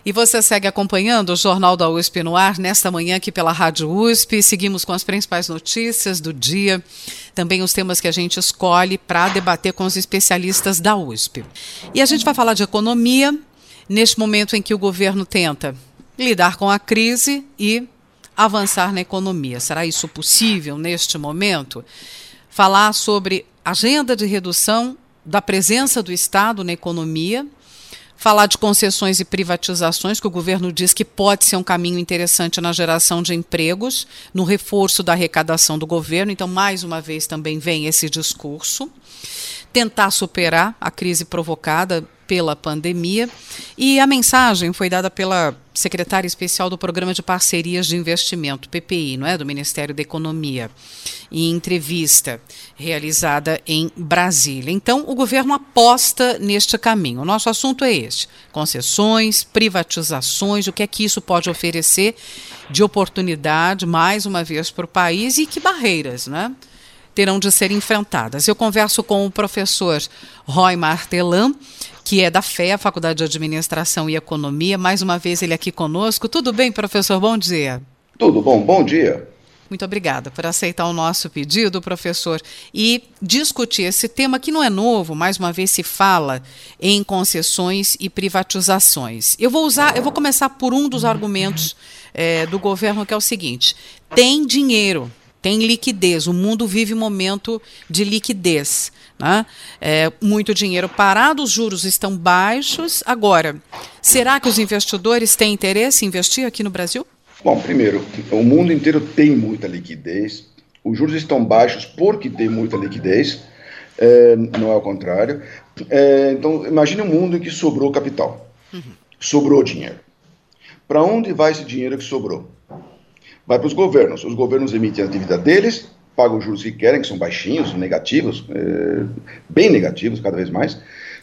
E você segue acompanhando o Jornal da USP no ar nesta manhã aqui pela Rádio USP. Seguimos com as principais notícias do dia, também os temas que a gente escolhe para debater com os especialistas da USP. E a gente vai falar de economia neste momento em que o governo tenta lidar com a crise e avançar na economia. Será isso possível neste momento? Falar sobre agenda de redução da presença do Estado na economia, falar de concessões e privatizações, que o governo diz que pode ser um caminho interessante na geração de empregos, no reforço da arrecadação do governo. Então, mais uma vez, também vem esse discurso. Tentar superar a crise provocada pela pandemia. E a mensagem foi dada pela secretária especial do Programa de Parcerias de Investimento, PPI, não é? Do Ministério da Economia, em entrevista realizada em Brasília. Então, o governo aposta neste caminho. O nosso assunto é este: concessões, privatizações, o que é que isso pode oferecer de oportunidade, mais uma vez, para o país, e que barreiras, né, terão de ser enfrentadas. Eu converso com o professor Roy Martelan, que é da FEA, a Faculdade de Administração e Economia. Mais uma vez ele aqui conosco. Tudo bem, professor? Bom dia. Tudo bom, bom dia. Muito obrigada por aceitar o nosso pedido, professor, e discutir esse tema que não é novo. Mais uma vez se fala em concessões e privatizações. Eu vou começar por um dos argumentos do governo, que é o seguinte: tem dinheiro, tem liquidez, o mundo vive um momento de liquidez, né? Muito dinheiro parado, os juros estão baixos. Agora, será que os investidores têm interesse em investir aqui no Brasil? Bom, primeiro, o mundo inteiro tem muita liquidez, os juros estão baixos porque tem muita liquidez, não é o contrário. Então, imagine um mundo em que sobrou capital, sobrou dinheiro. Para onde vai esse dinheiro que sobrou? Vai para os governos emitem a dívida deles, pagam os juros que querem, que são baixinhos, negativos, bem negativos cada vez mais,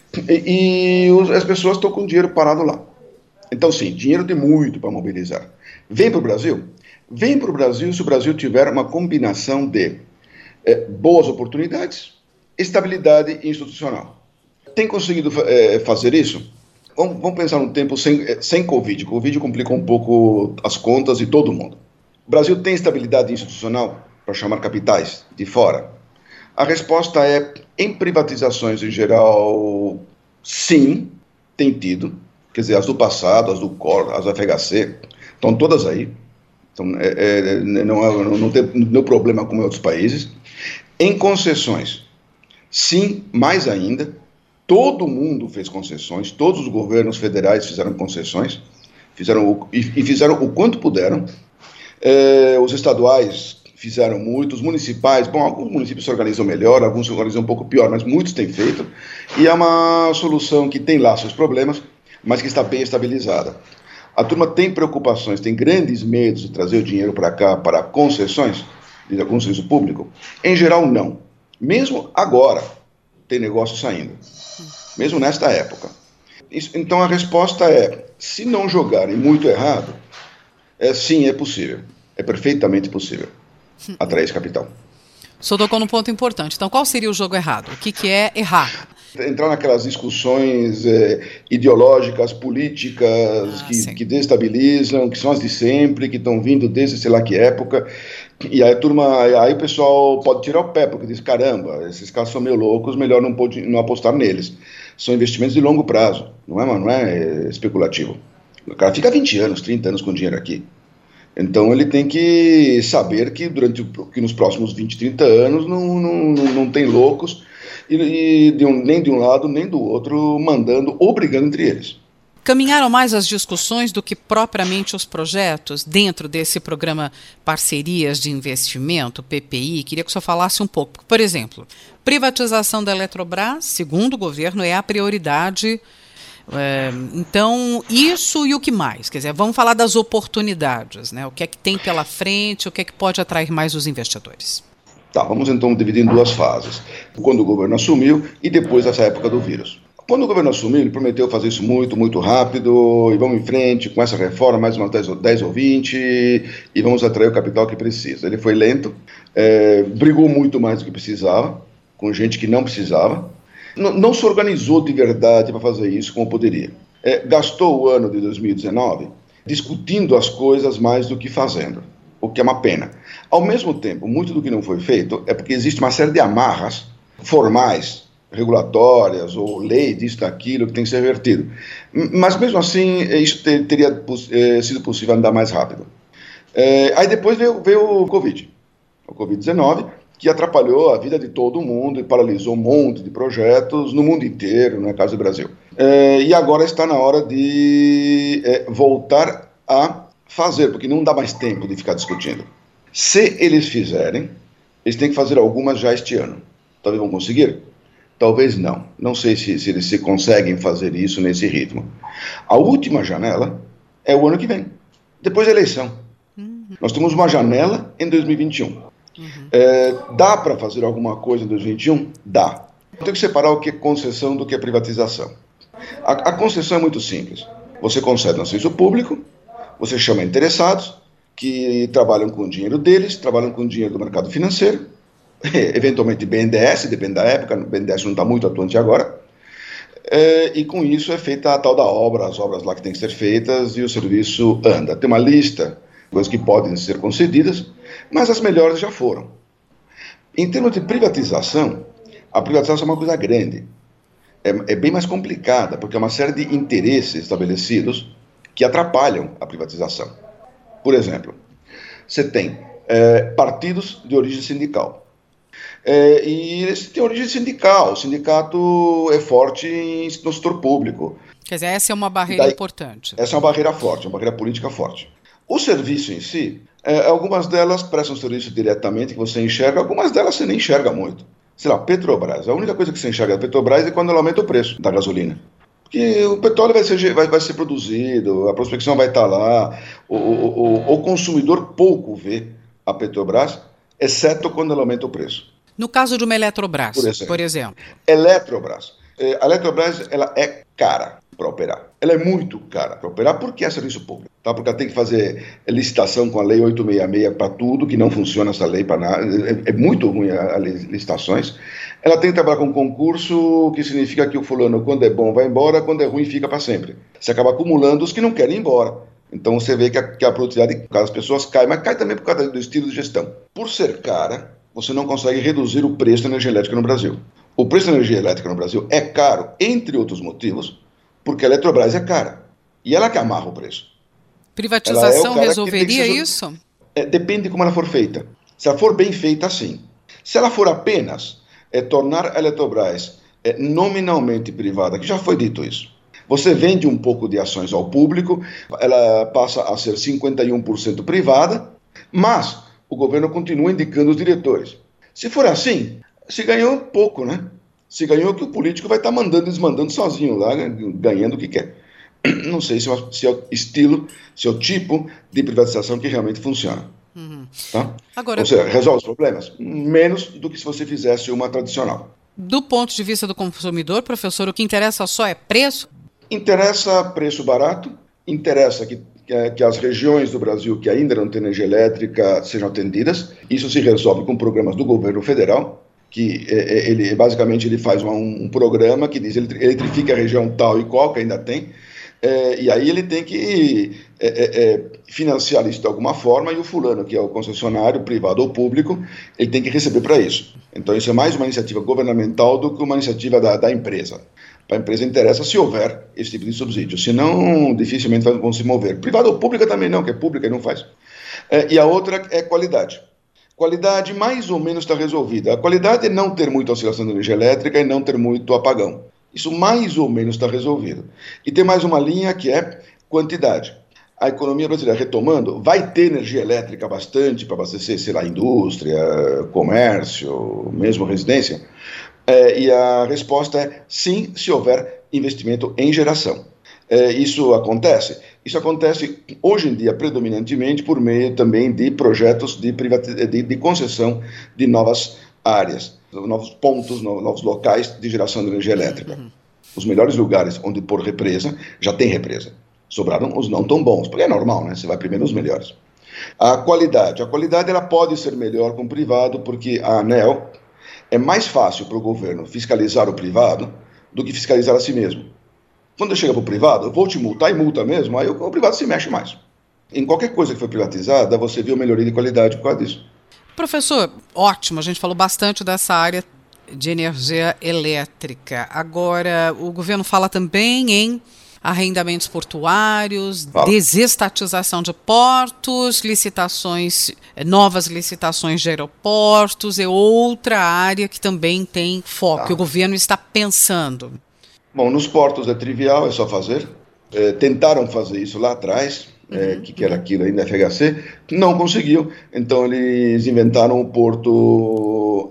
e as pessoas estão com o dinheiro parado lá. Então, sim, dinheiro tem muito para mobilizar. Vem para o Brasil? Vem para o Brasil se o Brasil tiver uma combinação de boas oportunidades, estabilidade institucional. Tem conseguido fazer isso? Vamos pensar num tempo sem Covid. Covid complicou um pouco as contas de todo mundo. O Brasil tem estabilidade institucional para chamar capitais de fora? A resposta é, em privatizações em geral, sim, tem tido. Quer dizer, as do passado, as do COR, as do FHC, estão todas aí. Então, não tem problema como em outros países. Em concessões, sim, mais ainda. Todo mundo fez concessões, todos os governos federais fizeram concessões, fizeram o quanto puderam. Os estaduais fizeram muito, os municipais, bom, alguns municípios se organizam melhor, alguns se organizam um pouco pior, mas muitos têm feito, e é uma solução que tem lá seus problemas, mas que está bem estabilizada. A turma tem preocupações, tem grandes medos de trazer o dinheiro para cá, para concessões de algum serviço público? Em geral, não. Mesmo agora, tem negócio saindo, mesmo nesta época. Então a resposta é, se não jogarem muito errado, sim, é possível, é perfeitamente possível atrair esse capital. O senhor tocou num ponto importante. Então, qual seria o jogo errado? O que é errar? Entrar naquelas discussões ideológicas, políticas, que destabilizam, que são as de sempre, que estão vindo desde sei lá que época, e aí o pessoal pode tirar o pé, porque diz, caramba, esses caras são meio loucos, melhor não apostar neles. São investimentos de longo prazo, não é especulativo. O cara fica 20 anos, 30 anos com dinheiro aqui. Então ele tem que saber que nos próximos 20, 30 anos não tem loucos, nem de um lado nem do outro, mandando ou brigando entre eles. Caminharam mais as discussões do que propriamente os projetos dentro desse programa Parcerias de Investimento, PPI? Queria que o senhor falasse um pouco. Por exemplo, privatização da Eletrobras, segundo o governo, é a prioridade. Então, isso e o que mais? Quer dizer, vamos falar das oportunidades, né? O que é que tem pela frente, o que é que pode atrair mais os investidores? Tá, vamos então dividir em duas fases. Quando o governo assumiu e depois dessa época do vírus. Quando o governo assumiu, ele prometeu fazer isso muito, muito rápido, e vamos em frente com essa reforma, mais umas 10 ou 20, e vamos atrair o capital que precisa. Ele foi lento, brigou muito mais do que precisava, com gente que não precisava, não se organizou de verdade para fazer isso como poderia. gastou o ano de 2019 discutindo as coisas mais do que fazendo, o que é uma pena. Ao mesmo tempo, muito do que não foi feito é porque existe uma série de amarras formais, regulatórias, ou lei disso, daquilo, que tem que ser revertido. Mas mesmo assim, isso teria sido possível andar mais rápido. Aí depois veio o Covid-19, que atrapalhou a vida de todo mundo e paralisou um monte de projetos no mundo inteiro, no caso do Brasil. E agora está na hora de voltar a fazer, porque não dá mais tempo de ficar discutindo. Se eles fizerem, eles têm que fazer algumas já este ano. Talvez vão conseguir? Talvez não. Não sei se eles se conseguem fazer isso nesse ritmo. A última janela é o ano que vem, depois da eleição. Nós temos uma janela em 2021. Dá para fazer alguma coisa em 2021? Dá. Tem que separar o que é concessão do que é privatização. A concessão é muito simples. Você concede um serviço público, você chama interessados que trabalham com o dinheiro deles, trabalham com o dinheiro do mercado financeiro, eventualmente BNDES, depende da época, o BNDES não está muito atuante agora, e com isso é feita a tal da obra, as obras lá que têm que ser feitas, e o serviço anda. Tem uma lista de coisas que podem ser concedidas, mas as melhores já foram. Em termos de privatização, a privatização é uma coisa grande. É bem mais complicada, porque é uma série de interesses estabelecidos que atrapalham a privatização. Por exemplo, você tem partidos de origem sindical. E eles têm origem sindical. O sindicato é forte no setor público. Quer dizer, essa é uma barreira importante. Essa é uma barreira forte, uma barreira política forte. O serviço em si, algumas delas prestam serviço diretamente que você enxerga, algumas delas você nem enxerga muito. Sei lá, Petrobras. A única coisa que você enxerga da Petrobras é quando ela aumenta o preço da gasolina. Porque o petróleo vai ser produzido, a prospecção vai estar lá, o consumidor pouco vê a Petrobras, exceto quando ela aumenta o preço. No caso de uma Eletrobras, por exemplo. Eletrobras. A Eletrobras ela é cara para operar. Ela é muito cara para operar porque é serviço público. Tá? Porque ela tem que fazer licitação com a Lei 866 para tudo, que não funciona essa lei para nada. É muito ruim as licitações. Ela tem que trabalhar com concurso, que significa que o fulano, quando é bom, vai embora, quando é ruim, fica para sempre. Você acaba acumulando os que não querem ir embora. Então você vê que a produtividade das pessoas cai, mas cai também por causa do estilo de gestão. Por ser cara, você não consegue reduzir o preço da energia elétrica no Brasil. O preço da energia elétrica no Brasil é caro, entre outros motivos, porque a Eletrobras é cara. E ela que amarra o preço. Privatização resolveria isso? Depende de como ela for feita. Se ela for bem feita, sim. Se ela for apenas tornar a Eletrobras nominalmente privada, que já foi dito isso, você vende um pouco de ações ao público, ela passa a ser 51% privada, mas o governo continua indicando os diretores. Se for assim, se ganhou pouco, né? Se ganhou que o político vai estar mandando e desmandando sozinho lá, ganhando o que quer. Não sei se é o estilo, se é o tipo de privatização que realmente funciona. Tá? Agora, ou seja, resolve os problemas? Menos do que se você fizesse uma tradicional. Do ponto de vista do consumidor, professor, o que interessa só é preço? Interessa preço barato, interessa que as regiões do Brasil que ainda não têm energia elétrica sejam atendidas. Isso se resolve com programas do governo federal, que ele basicamente ele faz um programa que diz ele eletrifica a região tal e qual, que ainda tem, e aí ele tem que financiar isso de alguma forma, e o fulano, que é o concessionário, privado ou público, ele tem que receber para isso. Então isso é mais uma iniciativa governamental do que uma iniciativa da empresa. Para a empresa interessa se houver esse tipo de subsídio, senão dificilmente vão se mover. Privada ou pública também não, que é pública e não faz. E a outra é qualidade. Qualidade mais ou menos está resolvida. A qualidade é não ter muita oscilação de energia elétrica e não ter muito apagão. Isso mais ou menos está resolvido. E tem mais uma linha que é quantidade. A economia brasileira retomando, vai ter energia elétrica bastante para abastecer, sei lá, indústria, comércio, mesmo residência? E a resposta é sim, se houver investimento em geração. Isso acontece? Isso acontece hoje em dia predominantemente por meio também de projetos de concessão de novas áreas, novos pontos, novos locais de geração de energia elétrica. Os melhores lugares onde pôr represa, já tem represa. Sobraram os não tão bons, porque é normal, né? Você vai primeiro nos melhores. A qualidade ela pode ser melhor com o privado, porque a ANEEL é mais fácil para o governo fiscalizar o privado do que fiscalizar a si mesmo. Quando chega para o privado, eu vou te multar e multa mesmo, aí o privado se mexe mais. Em qualquer coisa que foi privatizada, você vê uma melhoria de qualidade por causa disso. Professor, ótimo, a gente falou bastante dessa área de energia elétrica. Agora, o governo fala também em arrendamentos portuários, desestatização de portos, novas licitações de aeroportos, é outra área que também tem foco, que o governo está pensando. Bom, nos portos é trivial, é só fazer. Tentaram fazer isso lá atrás, que era aquilo ainda FHC, não conseguiu. Então eles inventaram o porto,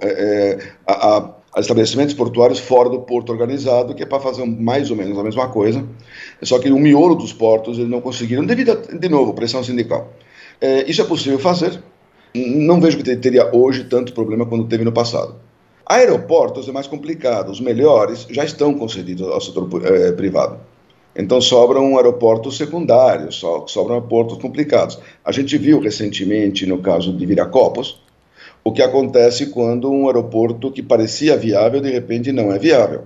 estabelecimentos portuários fora do porto organizado, que é para fazer mais ou menos a mesma coisa. Só que o miolo dos portos eles não conseguiram, devido a, de novo, pressão sindical. Isso é possível fazer. Não vejo que teria hoje tanto problema quanto teve no passado. Aeroportos é mais complicado. Os melhores já estão concedidos ao setor privado. Então sobram aeroportos secundários, sobram aeroportos complicados. A gente viu recentemente, no caso de Viracopos, o que acontece quando um aeroporto que parecia viável, de repente não é viável.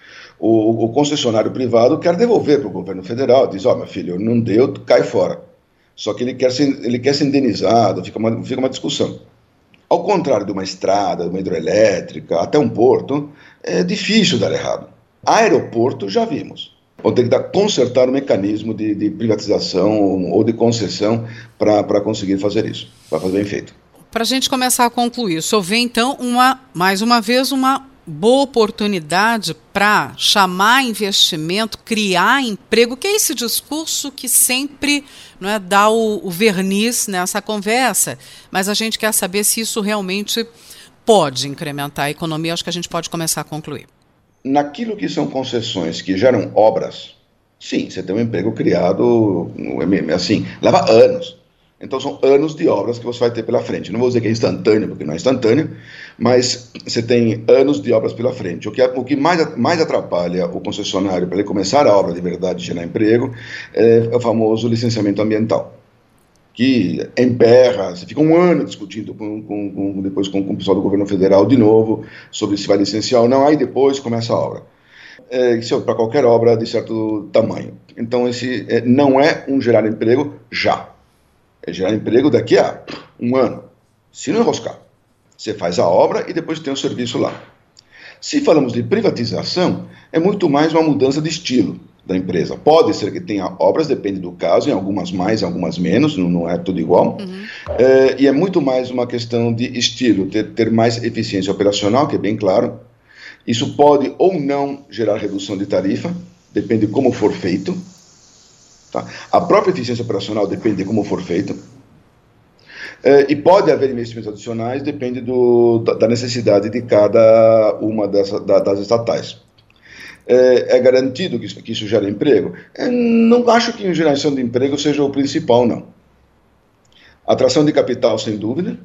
O concessionário privado quer devolver para o governo federal, diz, meu filho, não deu, cai fora. Só que ele quer ser indenizado, fica uma discussão. Ao contrário de uma estrada, de uma hidroelétrica, até um porto, é difícil dar errado. Aeroporto já vimos. Vão ter que consertar o mecanismo de privatização ou de concessão para conseguir fazer isso, para fazer bem feito. Para a gente começar a concluir, o senhor vê então, mais uma vez, uma boa oportunidade para chamar investimento, criar emprego, que é esse discurso que sempre dá o verniz nessa conversa, mas a gente quer saber se isso realmente pode incrementar a economia. Acho que a gente pode começar a concluir. Naquilo que são concessões que geram obras, sim, você tem um emprego criado, assim, leva anos. Então são anos de obras que você vai ter pela frente. Não vou dizer que é instantâneo, porque não é instantâneo, mas você tem anos de obras pela frente. O que mais atrapalha o concessionário para ele começar a obra de verdade e gerar emprego é o famoso licenciamento ambiental, que emperra, você fica um ano discutindo depois com o pessoal do governo federal de novo, sobre se vai licenciar ou não, aí depois começa a obra. Isso é para qualquer obra de certo tamanho. Então esse não é um gerar emprego já. É gerar emprego daqui a um ano. Se não enroscar, você faz a obra e depois tem o serviço lá. Se falamos de privatização, é muito mais uma mudança de estilo da empresa. Pode ser que tenha obras, depende do caso, em algumas mais, em algumas menos, não é tudo igual. E é muito mais uma questão de estilo, ter mais eficiência operacional, que é bem claro. Isso pode ou não gerar redução de tarifa, depende de como for feito. Tá? A própria eficiência operacional depende de como for feito. E pode haver investimentos adicionais, depende da necessidade de cada uma das estatais. É garantido que isso gera emprego? Não acho que a geração de emprego seja o principal, não. Atração de capital, sem dúvida.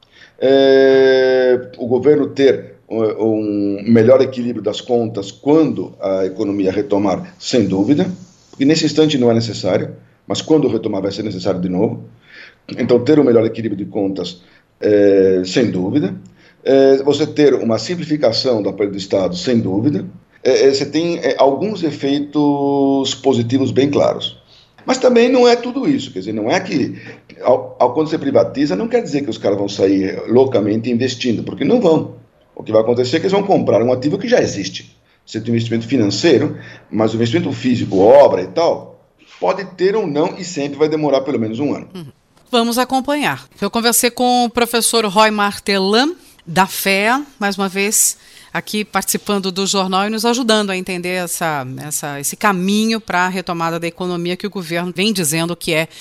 O governo ter um melhor equilíbrio das contas quando a economia retomar, sem dúvida. Porque nesse instante não é necessário, mas quando retomar vai ser necessário de novo. Então, ter um melhor equilíbrio de contas, sem dúvida. Você ter uma simplificação do aparelho do Estado, sem dúvida. Você tem alguns efeitos positivos bem claros. Mas também não é tudo isso. Quer dizer, não é que, quando você privatiza, não quer dizer que os caras vão sair loucamente investindo, porque não vão. O que vai acontecer é que eles vão comprar um ativo que já existe. Você tem um investimento financeiro, mas o investimento físico, obra e tal, pode ter ou não e sempre vai demorar pelo menos um ano. Vamos acompanhar. Eu conversei com o professor Roy Martelan, da FEA, mais uma vez aqui participando do jornal e nos ajudando a entender esse caminho para a retomada da economia que o governo vem dizendo que é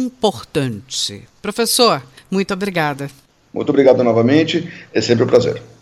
importante. Professor, muito obrigada. Muito obrigado novamente, é sempre um prazer.